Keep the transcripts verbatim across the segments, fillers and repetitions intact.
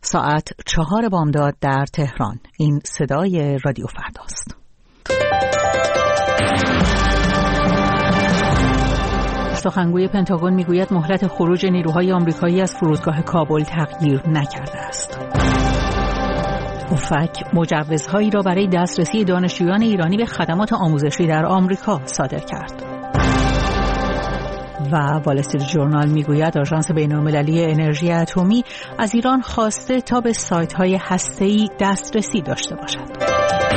ساعت چهار بامداد در تهران. این صدای رادیو فرداست. سخنگوی پنتاگون میگوید مهلت خروج نیروهای آمریکایی از فرودگاه کابل تغییر نکرده است. اوفک مجوزهایی را برای دسترسی دانشجویان ایرانی به خدمات آموزشی در آمریکا صادر کرد. و وال استریت ژورنال میگوید آژانس بین‌المللی انرژی اتمی از ایران خواسته تا به سایت‌های هسته‌ای دسترسی داشته باشد.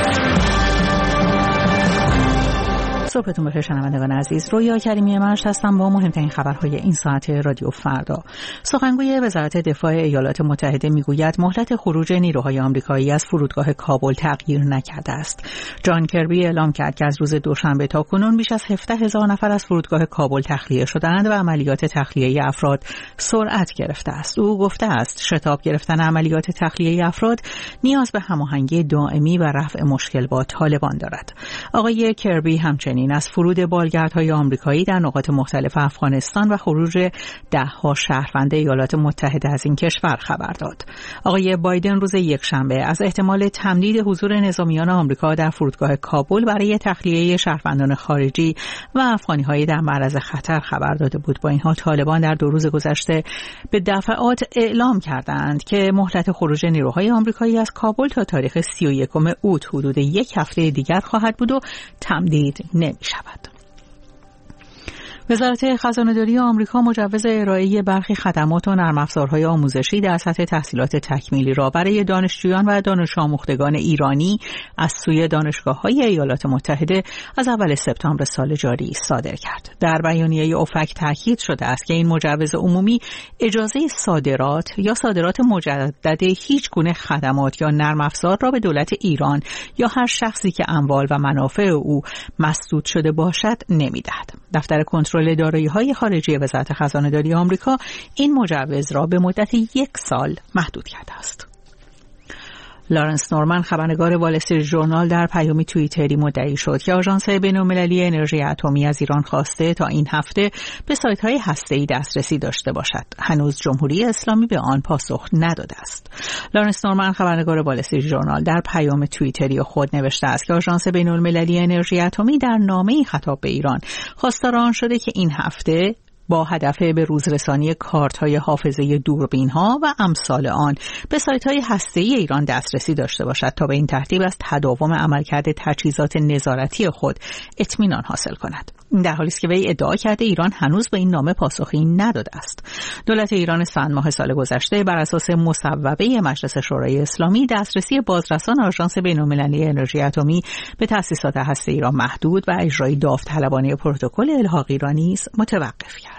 صبحتون بخیر شنوندگان عزیز. رویا کریمی مرش هستم با مهمترین خبرهای این ساعت رادیو فردا. سخنگوی وزارت دفاع ایالات متحده میگوید مهلت خروج نیروهای آمریکایی از فرودگاه کابل تغییر نکرده است. جان کربی اعلام کرد که از روز دوشنبه تا کنون بیش از هفده هزار نفر از فرودگاه کابل تخلیه شدند و عملیات تخلیه افراد سرعت گرفته است. او گفته است شتاب گرفتن عملیات تخلیه افراد نیاز به هماهنگی دائمی و رفع مشکل با طالبان دارد. آقای کربی همچنین از فرود بالگردهای آمریکایی در نقاط مختلف افغانستان و خروج ده‌ها شهروند ایالات متحده از این کشور خبر داد. آقای بایدن روز یکشنبه از احتمال تمدید حضور نظامیان آمریکا در فرودگاه کابل برای تخلیه شهروندان خارجی و افغانی‌های در معرض خطر خبر داده بود. با این حال طالبان در دو روز گذشته به دفعات اعلام کردند که مهلت خروج نیروهای آمریکایی از کابل تا تاریخ سی و یکم اوت حدود یک هفته دیگر خواهد بود و تمدید نمی شود. وزارت خزانه‌داری آمریکا مجوز ارائه برخی خدمات و نرم افزارهای آموزشی در سطح تحصیلات تکمیلی را برای دانشجویان و دانش آموختگان ایرانی از سوی دانشگاه‌های ایالات متحده از اول سپتامبر سال جاری صادر کرد. در بیانیه اوفک تاکید شده است که این مجوز عمومی اجازه صادرات یا صادرات مجدد هیچ گونه خدمات یا نرم افزار را به دولت ایران یا هر شخصی که اموال و منافع او مسدود شده باشد نمی‌دهد. دفتر کنترل دارایی‌های خارجی وزارت خزانه‌داری آمریکا این مجوز را به مدت یک سال محدود کرده است. لارنس نورمن خبرنگار وال استریت ژورنال در پیامی توییتری مدعی شد که آژانس بین‌المللی انرژی اتمی از ایران خواسته تا این هفته به سایت‌های هسته‌ای دسترسی داشته باشد. هنوز جمهوری اسلامی به آن پاسخ نداده است. لارنس نورمن خبرنگار وال استریت ژورنال در پیام توییتری خود نوشته است که آژانس بین‌المللی انرژی اتمی در نامه‌ای خطاب به ایران خواستار آن شده که این هفته با هدف به روزرسانی کارت‌های حافظه دوربین‌ها و امثال آن به سایت‌های هسته‌ای ایران دسترسی داشته باشد تا به این ترتیب از تداوم عملکرد تجهیزات نظارتی خود اطمینان حاصل کند. این در حالی است که وی ادعا کرده ایران هنوز به این نامه پاسخی نداده است. دولت ایران اسفند ماه سال گذشته بر اساس مصوبه مجلس شورای اسلامی دسترسی بازرسان آژانس بین‌المللی انرژی اتمی به تأسیسات هسته‌ای را محدود و اجرای داوطلبانه پروتکل الحاقی را نیز متوقف کرد.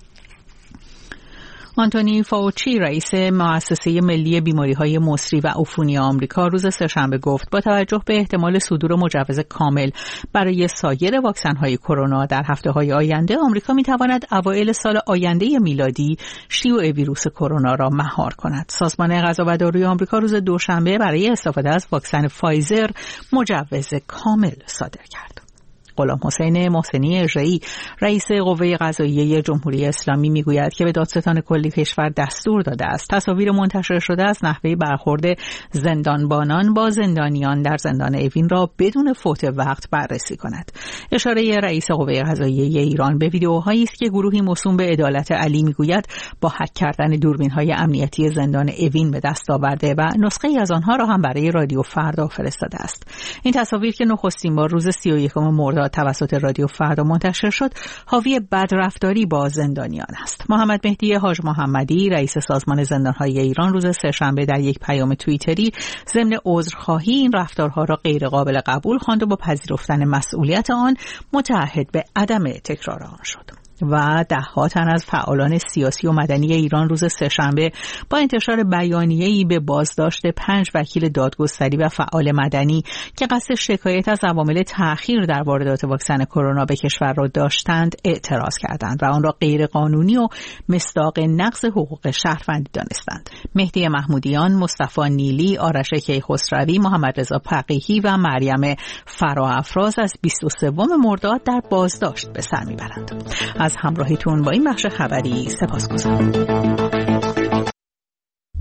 آنتونی فاوچی رئیس مؤسسه ملی بیماری‌های مسری و عفونی آمریکا روز سه‌شنبه گفت با توجه به احتمال صدور مجوز کامل برای سایر واکسن‌های کرونا در هفته‌های آینده آمریکا می‌تواند اوایل سال آینده میلادی شیوع ویروس کرونا را مهار کند. سازمان غذا و داروی آمریکا روز دوشنبه برای استفاده از واکسن فایزر مجوز کامل صادر کرد. غلام حسین محسنی اژه‌ای رئیس قوه قضاییه جمهوری اسلامی میگوید که به دادستان کلی کشور دستور داده است تصاویر منتشر شده از نحوه برخورد زندانبانان با زندانیان در زندان اوین را بدون فوت وقت بررسی کند. اشاره رئیس قوه قضاییه ایران به ویدئوهایی است که گروهی موسوم به عدالت علی میگوید با هک کردن دوربین‌های امنیتی زندان اوین به دست آورده و نسخه‌ای از آنها را هم برای رادیو فردا فرستاده است. این تصاویر که نخستین بار روز سی و یکم مرداد توسط رادیو فردا منتشر شد حاوی بدرفتاری با زندانیان است. محمد مهدی حاج محمدی رئیس سازمان زندانهای ایران روز سه‌شنبه در یک پیام توییتری ضمن عذرخواهی این رفتارها را غیر قابل قبول خواند و با پذیرفتن مسئولیت آن متعهد به عدم تکرار آن شد. و ده‌ها تن از فعالان سیاسی و مدنی ایران روز سه‌شنبه با انتشار بیانیه‌ای به بازداشت پنج وکیل دادگستری و فعال مدنی که قصد شکایت از عوامل تأخیر در واردات واکسن کرونا به کشور را داشتند اعتراض کردند و آن را غیر قانونی و مصداق نقض حقوق شهروندی دانستند. مهدی محمودیان، مصطفی نیلی، آرش کیخسروی، محمد رضا فقیهی و مریم فراافراز از بیست و سوم مرداد در بازداشت به سر میبرند. از همراهیتون با این بخش خبری سپاسگزارم.